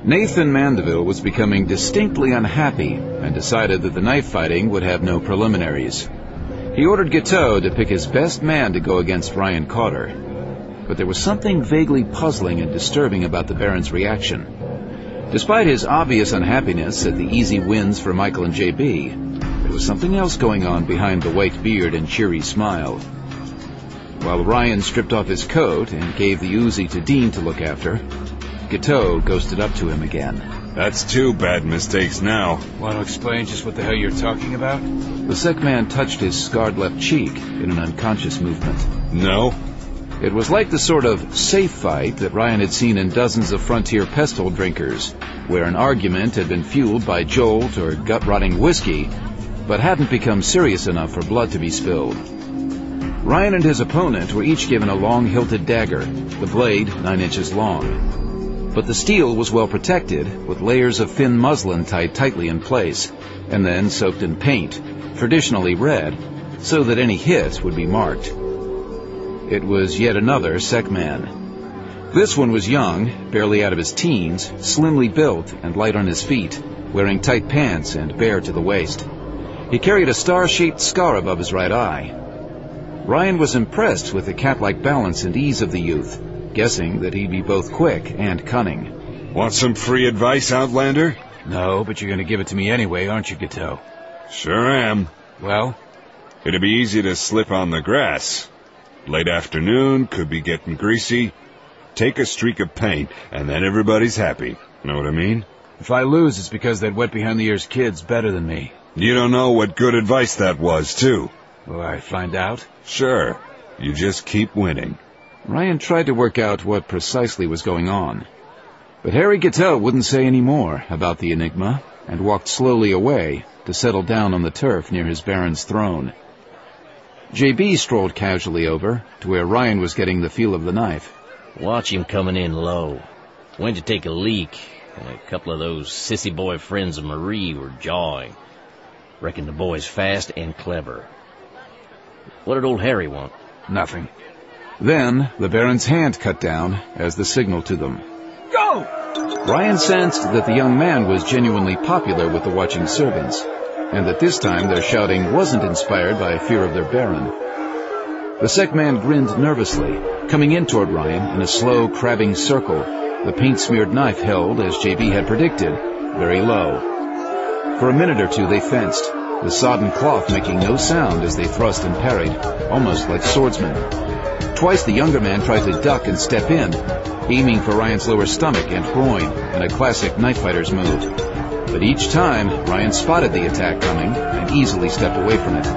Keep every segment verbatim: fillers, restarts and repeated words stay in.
Nathan Mandeville was becoming distinctly unhappy and decided that the knife fighting would have no preliminaries. He ordered Guiteau to pick his best man to go against Ryan Cotter. But there was something vaguely puzzling and disturbing about the Baron's reaction. Despite his obvious unhappiness at the easy wins for Michael and J B, there was something else going on behind the white beard and cheery smile. While Ryan stripped off his coat and gave the Uzi to Dean to look after, Guiteau ghosted up to him again. That's two bad mistakes now. Want to explain just what the hell you're talking about? The sick man touched his scarred left cheek in an unconscious movement. No. It was like the sort of safe fight that Ryan had seen in dozens of frontier pestle drinkers, where an argument had been fueled by jolt or gut-rotting whiskey, but hadn't become serious enough for blood to be spilled. Ryan and his opponent were each given a long-hilted dagger, the blade nine inches long. But the steel was well protected, with layers of thin muslin tied tightly in place, and then soaked in paint, traditionally red, so that any hit would be marked. It was yet another Sec man. This one was young, barely out of his teens, slimly built and light on his feet, wearing tight pants and bare to the waist. He carried a star-shaped scar above his right eye. Ryan was impressed with the cat-like balance and ease of the youth, guessing that he'd be both quick and cunning. Want some free advice, Outlander? No, but you're going to give it to me anyway, aren't you, Guiteau? Sure am. Well? It'd be easy to slip on the grass. Late afternoon, could be getting greasy. Take a streak of paint, and then everybody's happy. Know what I mean? If I lose, it's because that wet-behind-the-ears kid's better than me. You don't know what good advice that was, too. Will I find out? Sure. You just keep winning. Ryan tried to work out what precisely was going on. But Harry Guiteau wouldn't say any more about the enigma, and walked slowly away to settle down on the turf near his Baron's throne. J B strolled casually over to where Ryan was getting the feel of the knife. Watch him coming in low. Went to take a leak, and a couple of those sissy boy friends of Marie were jawing. Reckon the boy's fast and clever. What did old Harry want? Nothing. Then the Baron's hand cut down as the signal to them. Go! Ryan sensed that the young man was genuinely popular with the watching servants, and that this time their shouting wasn't inspired by fear of their Baron. The Sec man grinned nervously, coming in toward Ryan in a slow, crabbing circle, the paint-smeared knife held, as J B had predicted, very low. For a minute or two they fenced, the sodden cloth making no sound as they thrust and parried, almost like swordsmen. Twice the younger man tried to duck and step in, aiming for Ryan's lower stomach and groin in a classic knife fighter's move. But each time, Ryan spotted the attack coming and easily stepped away from it.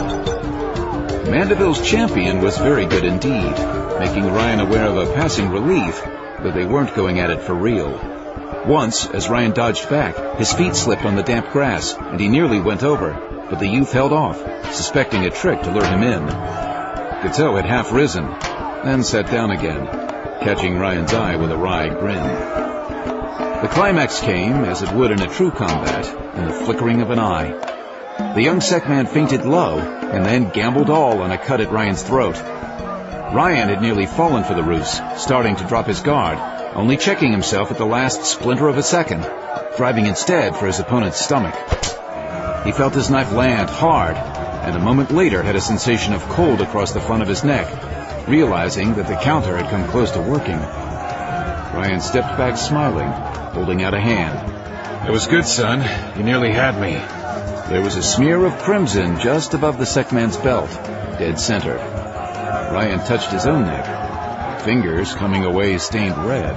Mandeville's champion was very good indeed, making Ryan aware of a passing relief that they weren't going at it for real. Once, as Ryan dodged back, his feet slipped on the damp grass, and he nearly went over, but the youth held off, suspecting a trick to lure him in. Guiteau had half risen, then sat down again, catching Ryan's eye with a wry grin. The climax came, as it would in a true combat, in the flickering of an eye. The young Sec man fainted low, and then gambled all on a cut at Ryan's throat. Ryan had nearly fallen for the ruse, starting to drop his guard, only checking himself at the last splinter of a second, driving instead for his opponent's stomach. He felt his knife land hard, and a moment later had a sensation of cold across the front of his neck, realizing that the counter had come close to working. Ryan stepped back smiling, holding out a hand. It was good, son. You nearly had me. There was a smear of crimson just above the Sec man's belt, dead center. Ryan touched his own neck, fingers coming away stained red.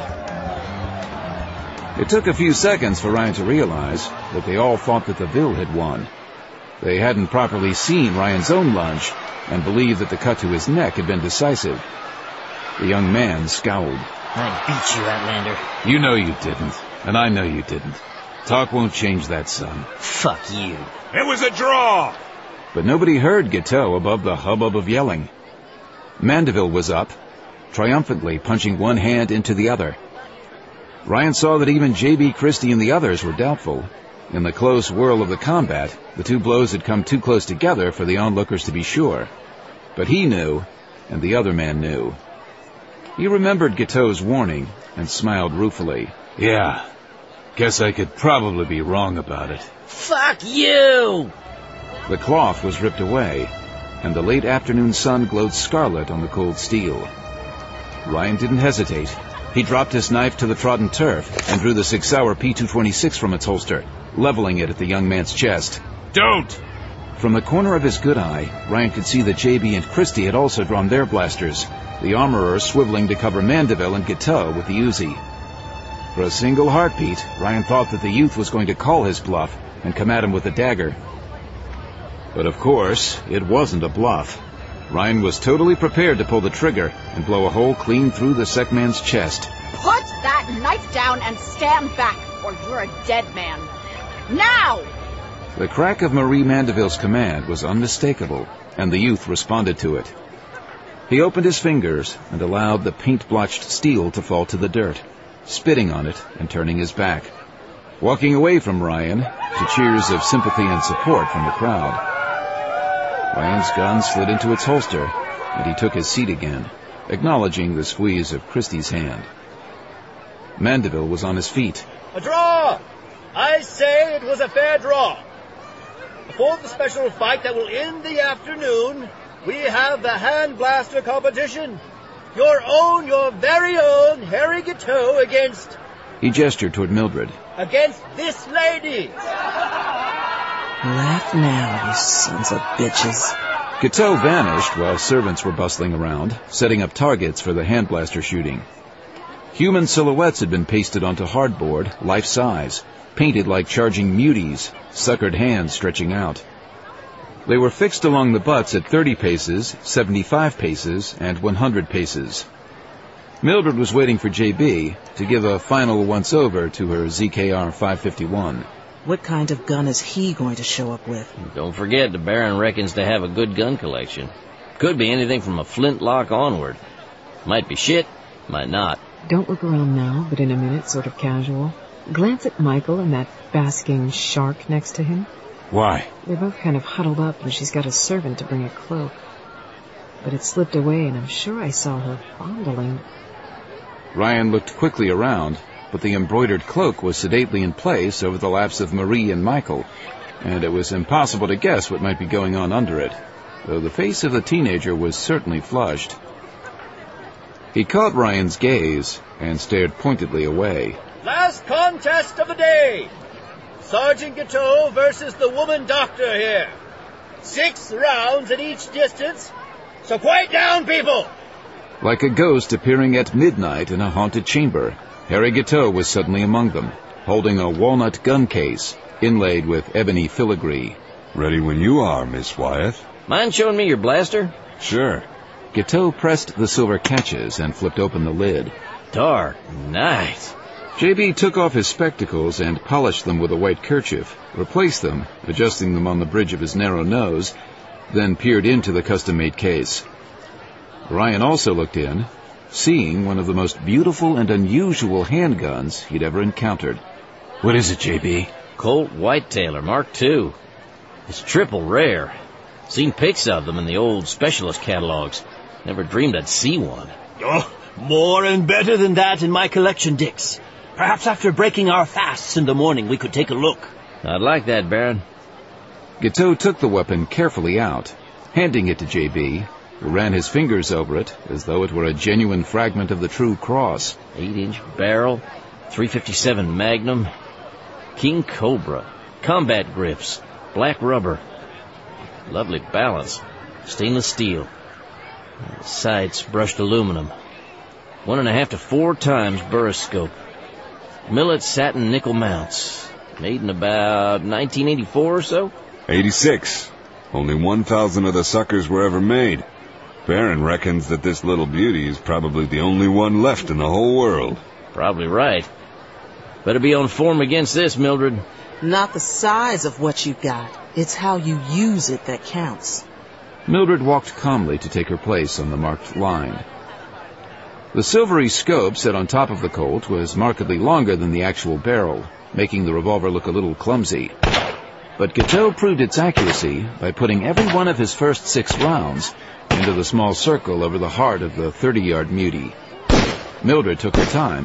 It took a few seconds for Ryan to realize that they all thought that the Ville had won. They hadn't properly seen Ryan's own lunge and believed that the cut to his neck had been decisive. The young man scowled. I beat you, Outlander. You know you didn't, and I know you didn't. Talk won't change that, son. Fuck you. It was a draw! But nobody heard Guiteau above the hubbub of yelling. Mandeville was up, triumphantly punching one hand into the other. Ryan saw that even J B Christie and the others were doubtful. In the close whirl of the combat, the two blows had come too close together for the onlookers to be sure. But he knew, and the other man knew. He remembered Guiteau's warning and smiled ruefully. Yeah, Guess I could probably be wrong about it. Fuck you! The cloth was ripped away, and the late afternoon sun glowed scarlet on the cold steel. Ryan didn't hesitate. He dropped his knife to the trodden turf and drew the Sig Sauer P two twenty-six from its holster, leveling it at the young man's chest. Don't! From the corner of his good eye, Ryan could see that J B and Christie had also drawn their blasters, the armorer swiveling to cover Mandeville and Guiteau with the Uzi. For a single heartbeat, Ryan thought that the youth was going to call his bluff and come at him with a dagger. But of course, it wasn't a bluff. Ryan was totally prepared to pull the trigger and blow a hole clean through the sick man's chest. Put that knife down and stand back, or you're a dead man. Now! The crack of Marie Mandeville's command was unmistakable, and the youth responded to it. He opened his fingers and allowed the paint-blotched steel to fall to the dirt, spitting on it and turning his back, walking away from Ryan to cheers of sympathy and support from the crowd. Ryan's gun slid into its holster, and he took his seat again, acknowledging the squeeze of Christie's hand. Mandeville was on his feet. A draw! I say it was a fair draw. Before the special fight that will end the afternoon, we have the hand blaster competition. Your own, your very own Harry Guiteau against... He gestured toward Mildred. Against this lady. Laugh now, you sons of bitches. Guiteau vanished while servants were bustling around, setting up targets for the hand blaster shooting. Human silhouettes had been pasted onto hardboard, life-size, painted like charging muties, suckered hands stretching out. They were fixed along the butts at thirty paces, seventy-five paces, and one hundred paces. Mildred was waiting for J B to give a final once-over to her Z K R five fifty-one. What kind of gun is he going to show up with? Don't forget, the Baron reckons to have a good gun collection. Could be anything from a flintlock onward. Might be shit, might not. Don't look around now, but in a minute, sort of casual. Glance at Michael and that basking shark next to him. Why? They're both kind of huddled up, and she's got a servant to bring a cloak. But it slipped away, and I'm sure I saw her fondling. Ryan looked quickly around, but the embroidered cloak was sedately in place over the laps of Marie and Michael, and it was impossible to guess what might be going on under it, though the face of the teenager was certainly flushed. He caught Ryan's gaze and stared pointedly away. Last contest of the day. Sergeant Guiteau versus the woman doctor here. Six rounds at each distance. So quiet down, people! Like a ghost appearing at midnight in a haunted chamber, Harry Guiteau was suddenly among them, holding a walnut gun case inlaid with ebony filigree. Ready when you are, Miss Wyeth. Mind showing me your blaster? Sure. Guiteau pressed the silver catches and flipped open the lid. Dark night. J B took off his spectacles and polished them with a white kerchief, replaced them, adjusting them on the bridge of his narrow nose, then peered into the custom-made case. Ryan also looked in, seeing one of the most beautiful and unusual handguns he'd ever encountered. What is it, J B? Colt Whitetailer Mark two. It's triple rare. Seen pics of them in the old specialist catalogs. Never dreamed I'd see one. Oh, more and better than that in my collection, Dix. Perhaps after breaking our fasts in the morning we could take a look. I'd like that, Baron. Guiteau took the weapon carefully out, handing it to J B, who ran his fingers over it as though it were a genuine fragment of the true cross. Eight-inch barrel, three fifty-seven Magnum, King Cobra, combat grips, black rubber. Lovely balance, stainless steel. Sights brushed aluminum. One and a half to four times burriscope. Millet satin nickel mounts. Made in about nineteen eighty-four or so? eighty-six. Only one thousand of the suckers were ever made. Baron reckons that this little beauty is probably the only one left in the whole world. Probably right. Better be on form against this, Mildred. Not the size of what you got. It's how you use it that counts. Mildred walked calmly to take her place on the marked line. The silvery scope set on top of the Colt was markedly longer than the actual barrel, making the revolver look a little clumsy. But Guiteau proved its accuracy by putting every one of his first six rounds into the small circle over the heart of the thirty-yard mutie. Mildred took her time,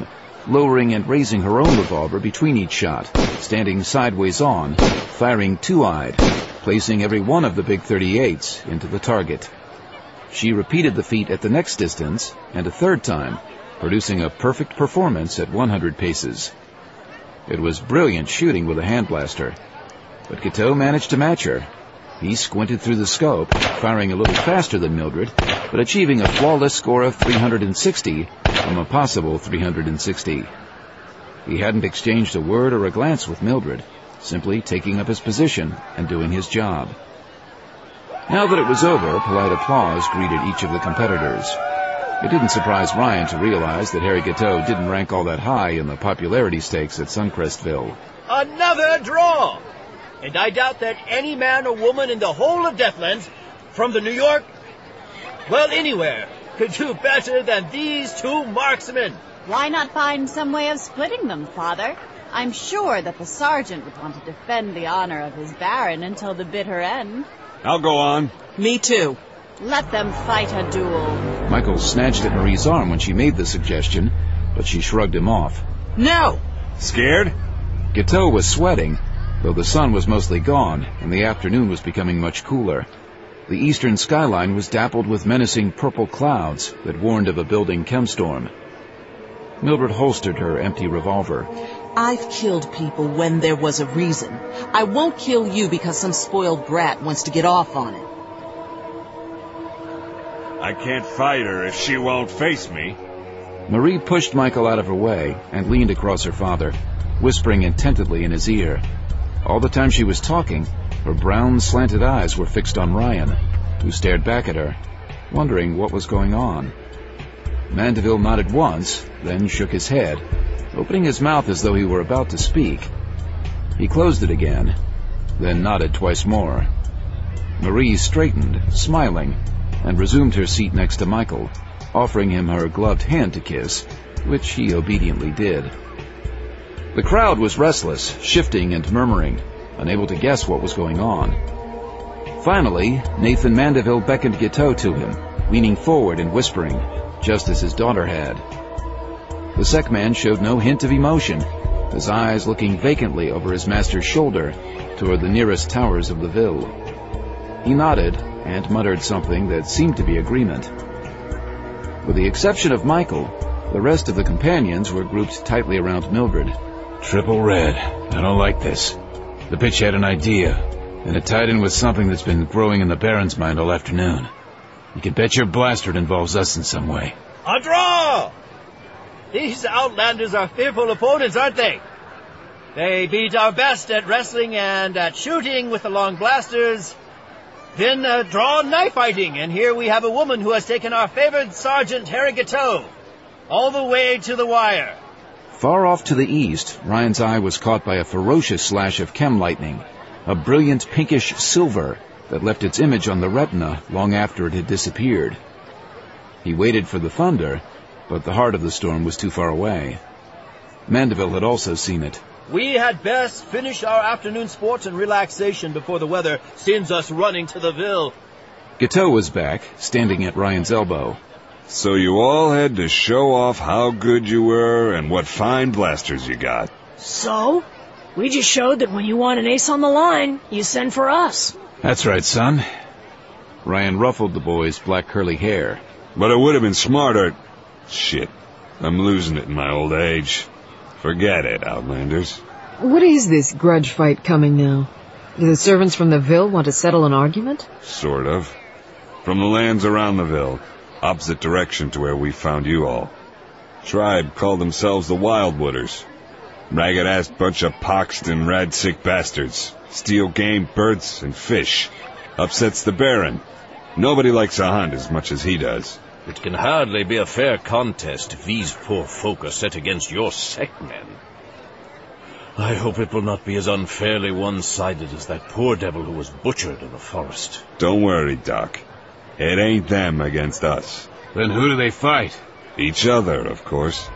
lowering and raising her own revolver between each shot, standing sideways on, firing two-eyed, placing every one of the big thirty-eights into the target. She repeated the feat at the next distance, and a third time, producing a perfect performance at one hundred paces. It was brilliant shooting with a hand blaster, but Guiteau managed to match her. He squinted through the scope, firing a little faster than Mildred, but achieving a flawless score of three hundred sixty from a possible three hundred sixty. He hadn't exchanged a word or a glance with Mildred, simply taking up his position and doing his job. Now that it was over, polite applause greeted each of the competitors. It didn't surprise Ryan to realize that Harry Guiteau didn't rank all that high in the popularity stakes at Suncrestville. Another draw! And I doubt that any man or woman in the whole of Deathlands, from the New York, well, anywhere, could do better than these two marksmen. Why not find some way of splitting them, Father? I'm sure that the sergeant would want to defend the honor of his baron until the bitter end. I'll go on. Me too. Let them fight a duel. Michael snatched at Marie's arm when she made the suggestion, but she shrugged him off. No! Scared? Guiteau was sweating, though the sun was mostly gone and the afternoon was becoming much cooler. The eastern skyline was dappled with menacing purple clouds that warned of a building chemstorm. Mildred holstered her empty revolver. I've killed people when there was a reason. I won't kill you because some spoiled brat wants to get off on it. I can't fight her if she won't face me. Marie pushed Michael out of her way and leaned across her father, whispering intently in his ear. All the time she was talking, her brown, slanted eyes were fixed on Ryan, who stared back at her, wondering what was going on. Mandeville nodded once, then shook his head, opening his mouth as though he were about to speak. He closed it again, then nodded twice more. Marie straightened, smiling, and resumed her seat next to Michael, offering him her gloved hand to kiss, which he obediently did. The crowd was restless, shifting and murmuring, unable to guess what was going on. Finally, Nathan Mandeville beckoned Guiteau to him, leaning forward and whispering, just as his daughter had. The Sec man showed no hint of emotion, his eyes looking vacantly over his master's shoulder toward the nearest towers of the ville. He nodded and muttered something that seemed to be agreement. With the exception of Michael, the rest of the companions were grouped tightly around Mildred. Triple red. I don't like this. The bitch had an idea, and it tied in with something that's been growing in the Baron's mind all afternoon. You can bet your blaster it involves us in some way. A draw! These outlanders are fearful opponents, aren't they? They beat our best at wrestling and at shooting with the long blasters. Then uh, draw knife fighting, and here we have a woman who has taken our favored Sergeant Harry Guiteau all the way to the wire. Far off to the east, Ryan's eye was caught by a ferocious slash of chem lightning, a brilliant pinkish silver that left its image on the retina long after it had disappeared. He waited for the thunder, but the heart of the storm was too far away. Mandeville had also seen it. We had best finish our afternoon sports and relaxation before the weather sends us running to the ville. Guiteau was back, standing at Ryan's elbow. So you all had to show off how good you were and what fine blasters you got. So? We just showed that when you want an ace on the line, you send for us. That's right, son. Ryan ruffled the boy's black curly hair. But it would have been smarter... Shit. I'm losing it in my old age. Forget it, Outlanders. What is this grudge fight coming now? Do the servants from the Ville want to settle an argument? Sort of. From the lands around the Ville. Opposite direction to where we found you all. Tribe called themselves the Wildwooders. Ragged-ass bunch of poxed and rad-sick bastards. Steal game, birds, and fish. Upsets the Baron. Nobody likes a hunt as much as he does. It can hardly be a fair contest if these poor folk are set against your Sec men. I hope it will not be as unfairly one-sided as that poor devil who was butchered in the forest. Don't worry, Doc. It ain't them against us. Then who do they fight? Each other, of course.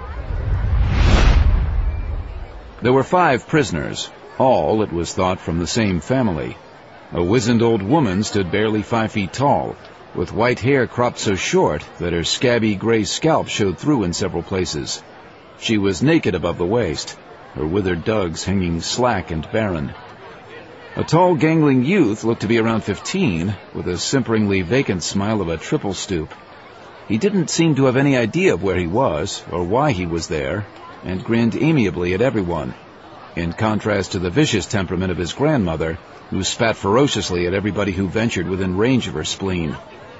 There were five prisoners, all, it was thought, from the same family. A wizened old woman stood barely five feet tall, with white hair cropped so short that her scabby gray scalp showed through in several places. She was naked above the waist, her withered dugs hanging slack and barren. A tall, gangling youth looked to be around fifteen, with a simperingly vacant smile of a triple stoop. He didn't seem to have any idea of where he was, or why he was there, and grinned amiably at everyone, in contrast to the vicious temperament of his grandmother, who spat ferociously at everybody who ventured within range of her spleen.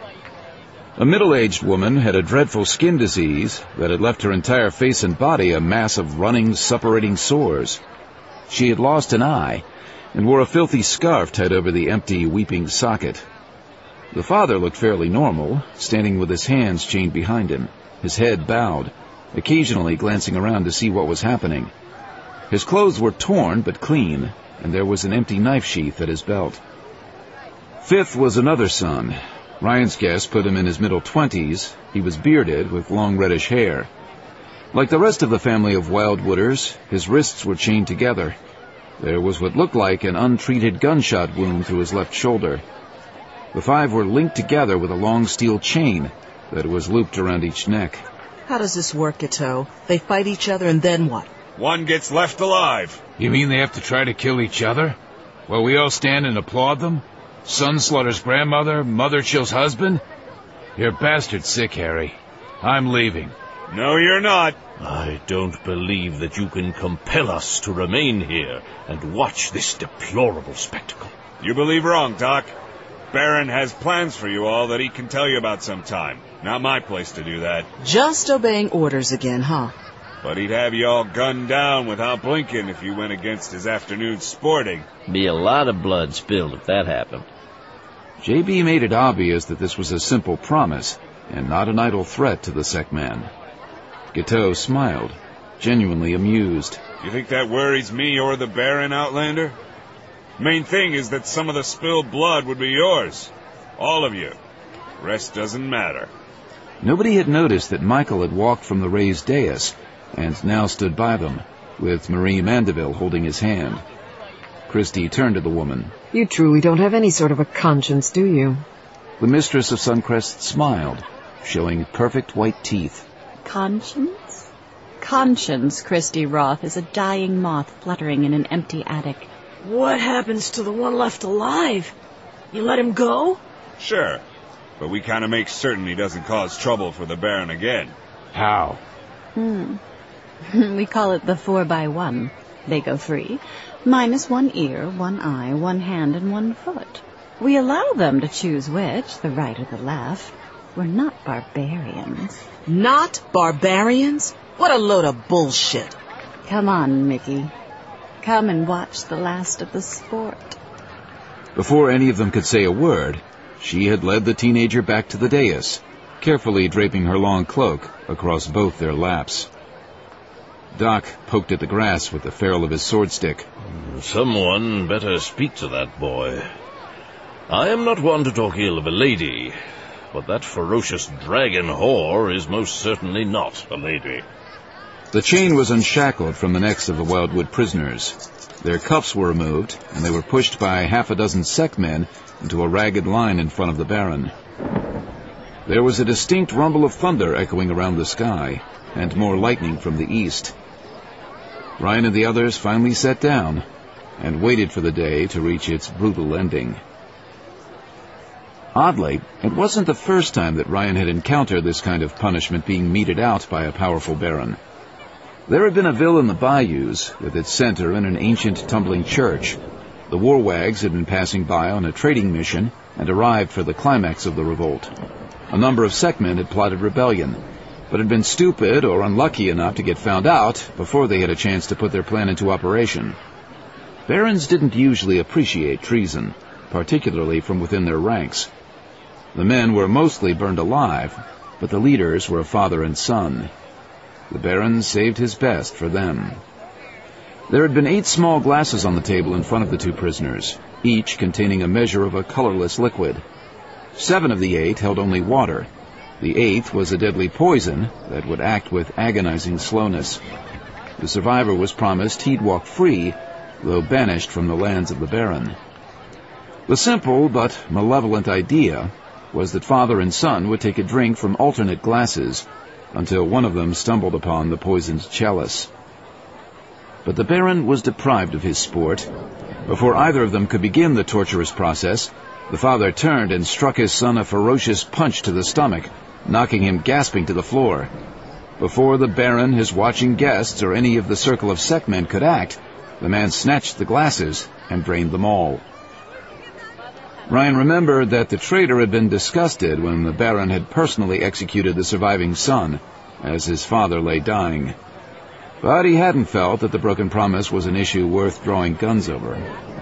A middle-aged woman had a dreadful skin disease that had left her entire face and body a mass of running, suppurating sores. She had lost an eye, and wore a filthy scarf tied over the empty, weeping socket. The father looked fairly normal, standing with his hands chained behind him, his head bowed, occasionally glancing around to see what was happening. His clothes were torn but clean, and there was an empty knife sheath at his belt. Fifth was another son. Ryan's guess put him in his middle twenties. He was bearded, with long reddish hair. Like the rest of the family of Wildwooders, his wrists were chained together. There was what looked like an untreated gunshot wound through his left shoulder. The five were linked together with a long steel chain that was looped around each neck. How does this work, Gateau? They fight each other and then what? One gets left alive. You mean they have to try to kill each other? While we all stand and applaud them? Son slaughters grandmother, mother chills husband? You're bastard sick, Harry. I'm leaving. No, you're not. I don't believe that you can compel us to remain here and watch this deplorable spectacle. You believe wrong, Doc. Baron has plans for you all that he can tell you about sometime. Not my place to do that. Just obeying orders again, huh? But he'd have you all gunned down without blinking if you went against his afternoon sporting. Be a lot of blood spilled if that happened. J B made it obvious that this was a simple promise, and not an idle threat to the Sec Man. Gateau smiled, genuinely amused. You think that worries me or the Baron, Outlander? Main thing is that some of the spilled blood would be yours. All of you. Rest doesn't matter. Nobody had noticed that Michael had walked from the raised dais, and now stood by them, with Marie Mandeville holding his hand. Christie turned to the woman. You truly don't have any sort of a conscience, do you? The mistress of Suncrest smiled, showing perfect white teeth. Conscience? Conscience, Christie Roth, is a dying moth fluttering in an empty attic. What happens to the one left alive? You let him go? Sure, but we kind of make certain he doesn't cause trouble for the Baron again. How? Hmm. We call it the four by one. They go free, minus one ear, one eye, one hand, and one foot. We allow them to choose which, the right or the left. We're not barbarians. Not barbarians? What a load of bullshit. Come on, Mickey. Come and watch the last of the sport. Before any of them could say a word, she had led the teenager back to the dais, carefully draping her long cloak across both their laps. Doc poked at the grass with the ferrule of his sword stick. Someone better speak to that boy. I am not one to talk ill of a lady, but that ferocious dragon whore is most certainly not a lady. The chain was unshackled from the necks of the Wildwood prisoners. Their cuffs were removed, and they were pushed by half a dozen Sec men into a ragged line in front of the Baron. There was a distinct rumble of thunder echoing around the sky, and more lightning from the east. Ryan and the others finally sat down and waited for the day to reach its brutal ending. Oddly, it wasn't the first time that Ryan had encountered this kind of punishment being meted out by a powerful Baron. There had been a villa in the bayous, with its center in an ancient tumbling church. The warwags had been passing by on a trading mission and arrived for the climax of the revolt. A number of Secmen had plotted rebellion, but had been stupid or unlucky enough to get found out before they had a chance to put their plan into operation. Barons didn't usually appreciate treason, particularly from within their ranks. The men were mostly burned alive, but the leaders were a father and son. The Baron saved his best for them. There had been eight small glasses on the table in front of the two prisoners, each containing a measure of a colorless liquid. Seven of the eight held only water. The eighth was a deadly poison that would act with agonizing slowness. The survivor was promised he'd walk free, though banished from the lands of the Baron. The simple but malevolent idea was that father and son would take a drink from alternate glasses, until one of them stumbled upon the poisoned chalice. But the Baron was deprived of his sport. Before either of them could begin the torturous process, the father turned and struck his son a ferocious punch to the stomach, knocking him gasping to the floor. Before the Baron, his watching guests, or any of the circle of Sekmen could act, the man snatched the glasses and drained them all. Ryan remembered that the traitor had been disgusted when the Baron had personally executed the surviving son, as his father lay dying. But he hadn't felt that the broken promise was an issue worth drawing guns over.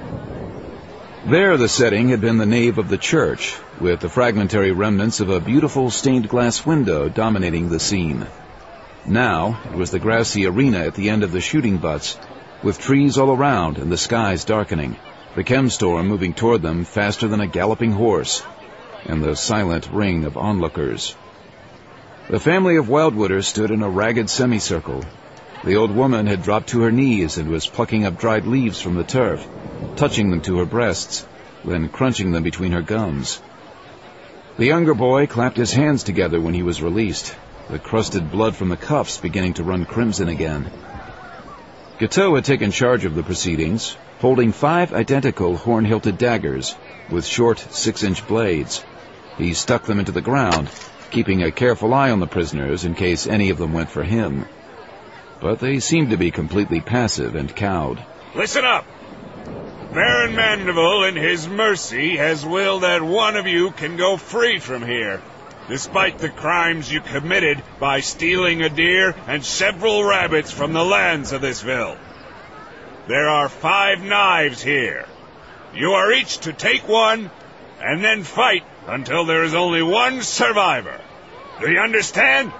There the setting had been the nave of the church, with the fragmentary remnants of a beautiful stained glass window dominating the scene. Now it was the grassy arena at the end of the shooting butts, with trees all around and the skies darkening, the chem-storm moving toward them faster than a galloping horse, and the silent ring of onlookers. The family of Wildwooders stood in a ragged semicircle. The old woman had dropped to her knees and was plucking up dried leaves from the turf, touching them to her breasts, then crunching them between her gums. The younger boy clapped his hands together when he was released, the crusted blood from the cuffs beginning to run crimson again. Guiteau had taken charge of the proceedings, holding five identical horn-hilted daggers with short six-inch blades. He stuck them into the ground, keeping a careful eye on the prisoners in case any of them went for him. But they seemed to be completely passive and cowed. Listen up! Baron Mandeville, in his mercy, has willed that one of you can go free from here, despite the crimes you committed by stealing a deer and several rabbits from the lands of this ville. There are five knives here. You are each to take one, and then fight until there is only one survivor. Do you understand?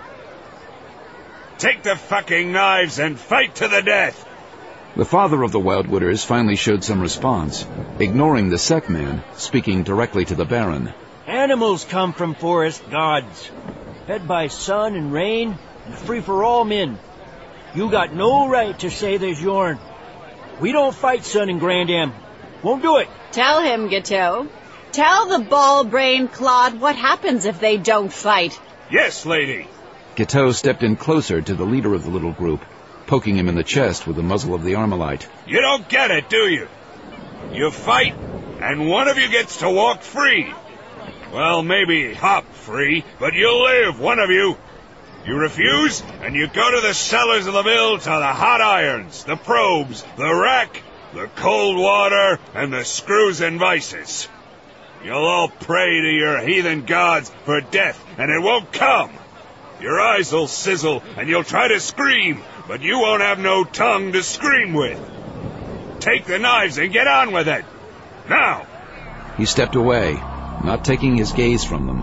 Take the fucking knives and fight to the death. The father of the Wildwooders finally showed some response, ignoring the Sekman, speaking directly to the Baron. Animals come from forest gods, fed by sun and rain, and free for all men. You got no right to say there's yourn. We don't fight, son and Grandam. Won't do it. Tell him, Guiteau. Tell the ball-brained clod what happens if they don't fight. Yes, lady. Guiteau stepped in closer to the leader of the little group, poking him in the chest with the muzzle of the Armalite. You don't get it, do you? You fight, and one of you gets to walk free. Well, maybe hop free, but you'll live, one of you. You refuse, and you go to the cellars of the mill to the hot irons, the probes, the rack, the cold water, and the screws and vices. You'll all pray to your heathen gods for death, and it won't come. Your eyes will sizzle, and you'll try to scream, but you won't have no tongue to scream with. Take the knives and get on with it. Now! He stepped away, not taking his gaze from them.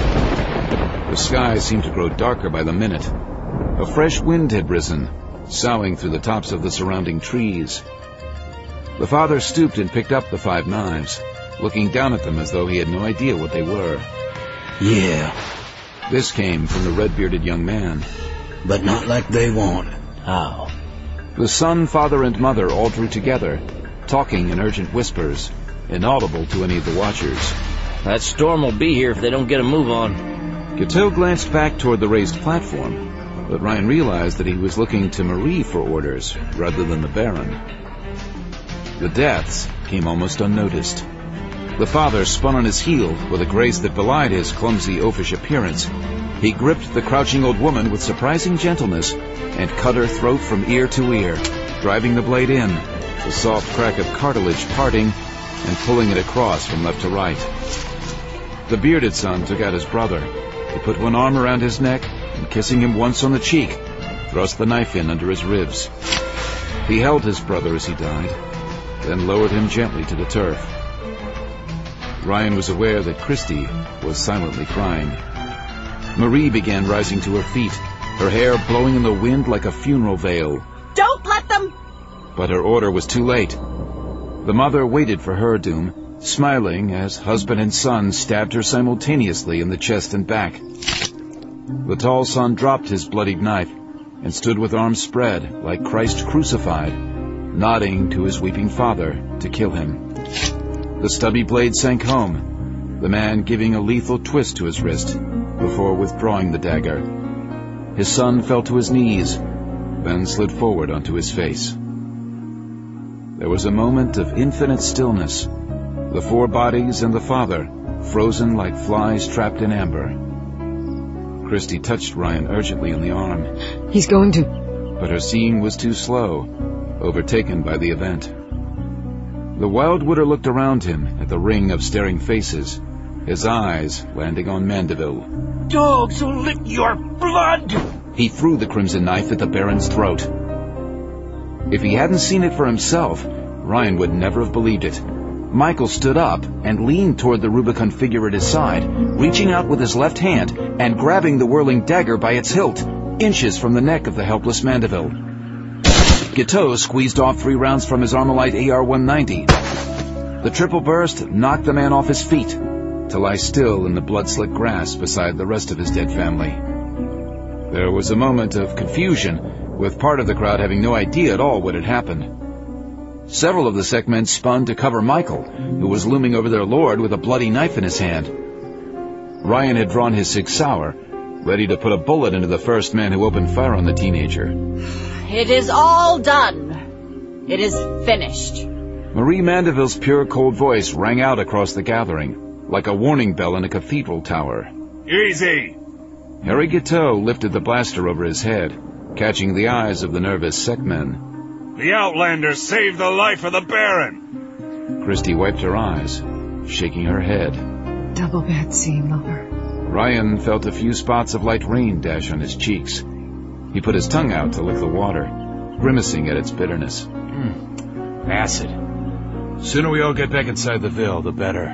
The sky seemed to grow darker by the minute. A fresh wind had risen, soughing through the tops of the surrounding trees. The father stooped and picked up the five knives, looking down at them as though he had no idea what they were. Yeah. This came from the red-bearded young man. But not like they want. How? The son, father, and mother all drew together, talking in urgent whispers, inaudible to any of the watchers. That storm will be here if they don't get a move on. Guiteau glanced back toward the raised platform, but Ryan realized that he was looking to Marie for orders, rather than the Baron. The deaths came almost unnoticed. The father spun on his heel with a grace that belied his clumsy, oafish appearance. He gripped the crouching old woman with surprising gentleness and cut her throat from ear to ear, driving the blade in, the soft crack of cartilage parting and pulling it across from left to right. The bearded son took out his brother. He put one arm around his neck and, kissing him once on the cheek, thrust the knife in under his ribs. He held his brother as he died, then lowered him gently to the turf. Ryan was aware that Christie was silently crying. Marie began rising to her feet, her hair blowing in the wind like a funeral veil. Don't let them! But her order was too late. The mother waited for her doom, smiling as husband and son stabbed her simultaneously in the chest and back. The tall son dropped his bloodied knife and stood with arms spread like Christ crucified, nodding to his weeping father to kill him. The stubby blade sank home, the man giving a lethal twist to his wrist before withdrawing the dagger. his son fell to his knees, then slid forward onto his face. There was a moment of infinite stillness, the four bodies and the father frozen like flies trapped in amber. Christy touched Ryan urgently on the arm. He's going to... But her seeing was too slow, overtaken by the event. The Wildwooder looked around him at the ring of staring faces, his eyes landing on Mandeville. Dogs will lick your blood! He threw the crimson knife at the Baron's throat. If he hadn't seen it for himself, Ryan would never have believed it. Michael stood up and leaned toward the Rubicon figure at his side, reaching out with his left hand and grabbing the whirling dagger by its hilt, inches from the neck of the helpless Mandeville. Guiteau squeezed off three rounds from his Armalite A R one ninety. The triple burst knocked the man off his feet, to lie still in the blood-slick grass beside the rest of his dead family. There was a moment of confusion, with part of the crowd having no idea at all what had happened. Several of the Sekmen spun to cover Michael, who was looming over their lord with a bloody knife in his hand. Ryan had drawn his Sig Sauer, ready to put a bullet into the first man who opened fire on the teenager. It is all done. It is finished. Marie Mandeville's pure, cold voice rang out across the gathering, like a warning bell in a cathedral tower. Easy! Harry Guiteau lifted the blaster over his head, catching the eyes of the nervous Sekmen. The Outlanders saved the life of the Baron! Christy wiped her eyes, shaking her head. Double bad scene, lover. Ryan felt a few spots of light rain dash on his cheeks. He put his tongue out to lick the water, grimacing at its bitterness. Mm. Acid. Sooner we all get back inside the Ville, the better.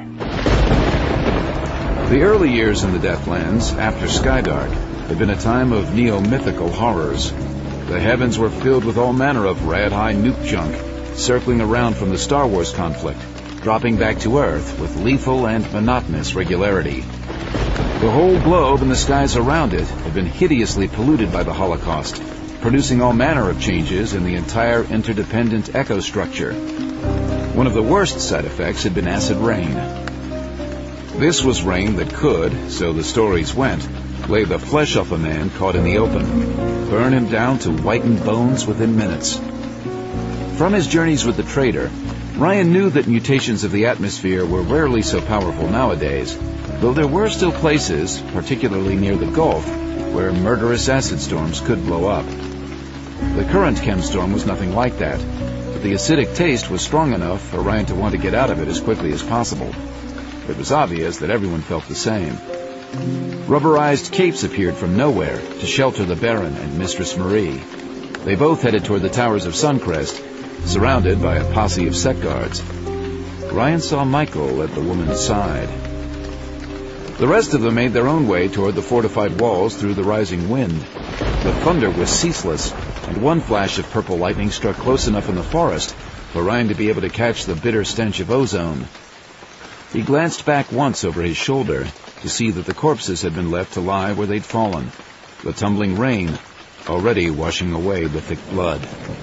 The early years in the Deathlands, after Skydark, had been a time of neo-mythical horrors. The heavens were filled with all manner of rad-high nuke junk, circling around from the Star Wars conflict, dropping back to Earth with lethal and monotonous regularity. The whole globe and the skies around it had been hideously polluted by the Holocaust, producing all manner of changes in the entire interdependent ecostructure. One of the worst side effects had been acid rain. This was rain that could, so the stories went, lay the flesh off a man caught in the open, burn him down to whitened bones within minutes. From his journeys with the trader, Ryan knew that mutations of the atmosphere were rarely so powerful nowadays, though there were still places, particularly near the Gulf, where murderous acid storms could blow up. The current chemstorm was nothing like that, but the acidic taste was strong enough for Ryan to want to get out of it as quickly as possible. It was obvious that everyone felt the same. Rubberized capes appeared from nowhere to shelter the Baron and Mistress Marie. They both headed toward the towers of Suncrest, surrounded by a posse of set guards. Ryan saw Michael at the woman's side. The rest of them made their own way toward the fortified walls through the rising wind. The thunder was ceaseless, and one flash of purple lightning struck close enough in the forest for Ryan to be able to catch the bitter stench of ozone. He glanced back once over his shoulder to see that the corpses had been left to lie where they'd fallen, the tumbling rain already washing away the thick blood.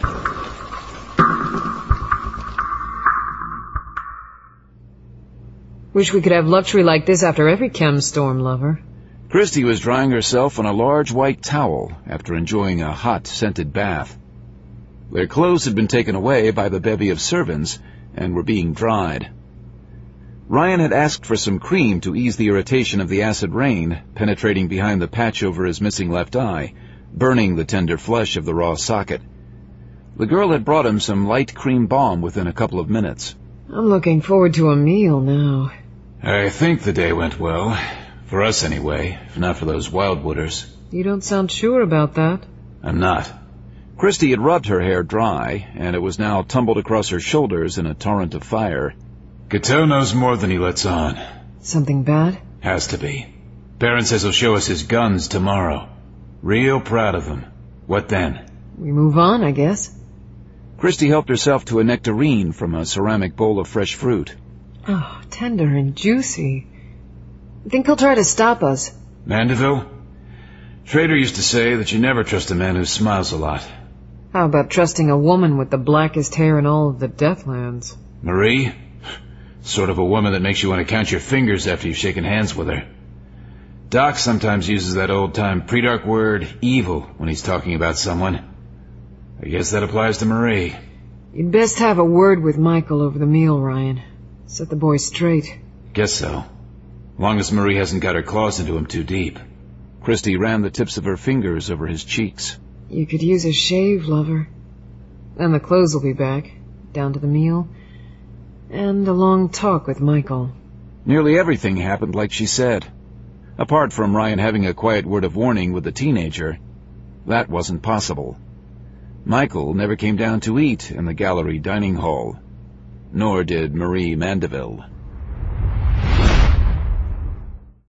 Wish we could have luxury like this after every chem storm, lover. Christy was drying herself on a large white towel after enjoying a hot, scented bath. Their clothes had been taken away by the bevy of servants and were being dried. Ryan had asked for some cream to ease the irritation of the acid rain penetrating behind the patch over his missing left eye, burning the tender flesh of the raw socket. The girl had brought him some light cream balm within a couple of minutes. I'm looking forward to a meal now. I think the day went well. For us, anyway, if not for those Wildwooders. You don't sound sure about that. I'm not. Christy had rubbed her hair dry, and it was now tumbled across her shoulders in a torrent of fire. Guiteau knows more than he lets on. Something bad? Has to be. Baron says he'll show us his guns tomorrow. Real proud of him. What then? We move on, I guess. Christy helped herself to a nectarine from a ceramic bowl of fresh fruit. Oh, tender and juicy. I think he'll try to stop us. Mandeville? Trader used to say that you never trust a man who smiles a lot. How about trusting a woman with the blackest hair in all of the Deathlands? Marie? Sort of a woman that makes you want to count your fingers after you've shaken hands with her. Doc sometimes uses that old-time pre-dark word, evil, when he's talking about someone. I guess that applies to Marie. You'd best have a word with Michael over the meal, Ryan. Set the boy straight. Guess so. Long as Marie hasn't got her claws into him too deep. Christy ran the tips of her fingers over his cheeks. You could use a shave, lover. Then the clothes will be back, down to the meal, and a long talk with Michael. Nearly everything happened like she said. Apart from Ryan having a quiet word of warning with the teenager, that wasn't possible. Michael never came down to eat in the gallery dining hall, nor did Marie Mandeville.